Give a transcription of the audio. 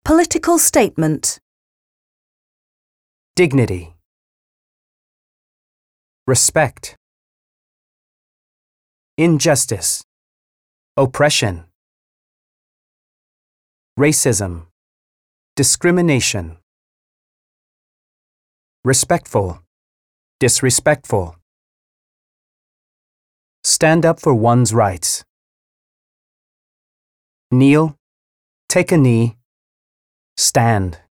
Political statement. Dignity. Respect. Injustice. Oppression. Racism. Discrimination. Respectful. Disrespectful. Stand up for one's rights. Kneel. Take a knee. Stand.